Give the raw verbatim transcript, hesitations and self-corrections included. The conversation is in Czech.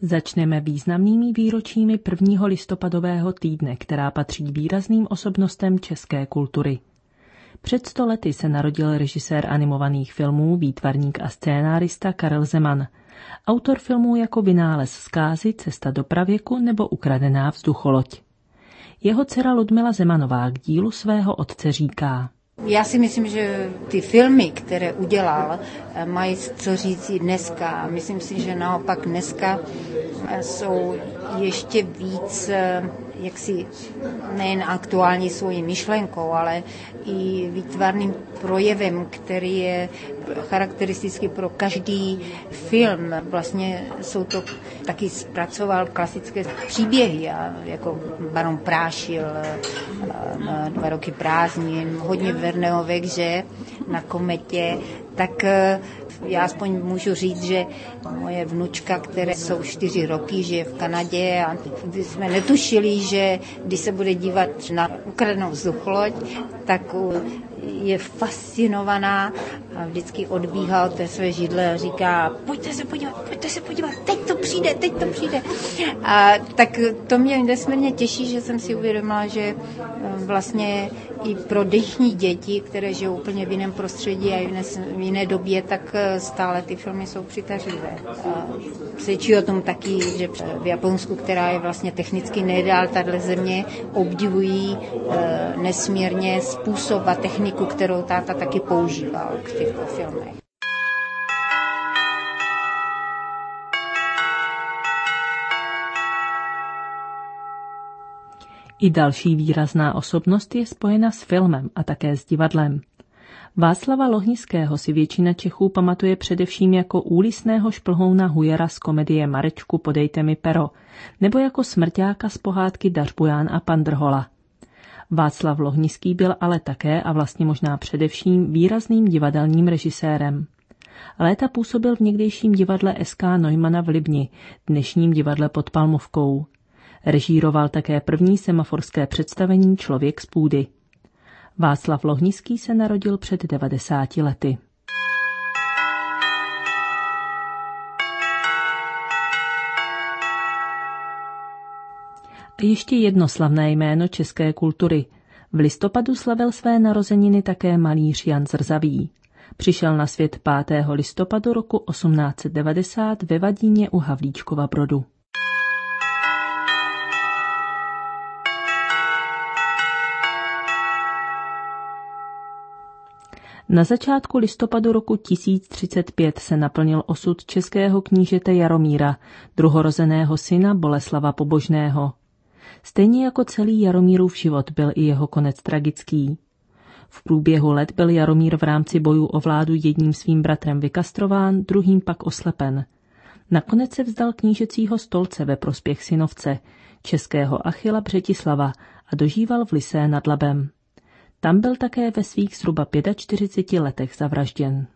Začneme významnými výročími prvního listopadového týdne, která patří výrazným osobnostem české kultury. Před sto lety se narodil režisér animovaných filmů, výtvarník a scénárista Karel Zeman. Autor filmů jako Vynález zkázy, Cesta do pravěku nebo Ukradená vzducholoď. Jeho dcera Ludmila Zemanová k dílu svého otce říká: Já si myslím, že ty filmy, které udělal, mají co říct i dneska. Myslím si, že naopak dneska jsou ještě víc jaksi nejen aktuální svojí myšlenkou, ale i výtvarným projevem, který je charakteristický pro každý film. Vlastně jsou to taky zpracoval klasické příběhy, jako Baron Prášil, Dva roky prázdnin, hodně Verneho ve hře, Na kometě, tak já aspoň můžu říct, že moje vnučka, které jsou čtyři roky, žije v Kanadě a když jsme netušili, že když se bude dívat na Ukradenou vzducholoď, tak je fascinovaná a vždycky odbíhá od té své židle a říká: pojďte se podívat, pojďte se podívat, teď to přijde, teď to přijde. A tak to mě nesmírně těší, že jsem si uvědomila, že vlastně i pro dnešní děti, které žijou úplně v jiném prostředí a v jiné době, tak stále ty filmy jsou přitažlivé. Svědčí o tom taky, že v Japonsku, která je vlastně technicky nejdál tato země, obdivují nesmírně způsob a techniku, kterou táta taky používal v těchto filmech. I další výrazná osobnost je spojena s filmem a také s divadlem. Václava Lohnického si většina Čechů pamatuje především jako úlisného šplhouna Hujera z komedie Marečku, podejte mi pero, nebo jako smrťáka z pohádky Dařbuján a pan Drhola. Václav Lohnický byl ale také a vlastně možná především výrazným divadelním režisérem. Léta působil v někdejším divadle S K Neumana v Libni, dnešním divadle pod Palmovkou. Režíroval také první semaforské představení Člověk z půdy. Václav Lohnický se narodil před devadesáti lety. A ještě jedno slavné jméno české kultury. V listopadu slavil své narozeniny také malíř Jan Zrzavý. Přišel na svět pátého listopadu roku osmnáct set devadesát ve Vadíně u Havlíčkova Brodu. Na začátku listopadu roku tisíc třicet pět se naplnil osud českého knížete Jaromíra, druhorozeného syna Boleslava Pobožného. Stejně jako celý Jaromírův život byl i jeho konec tragický. V průběhu let byl Jaromír v rámci bojů o vládu jedním svým bratrem vykastrován, druhým pak oslepen. Nakonec se vzdal knížecího stolce ve prospěch synovce, českého Achila Břetislava, a dožíval v Lysé nad Labem. Tam byl také ve svých zhruba čtyřiceti pěti letech zavražděn.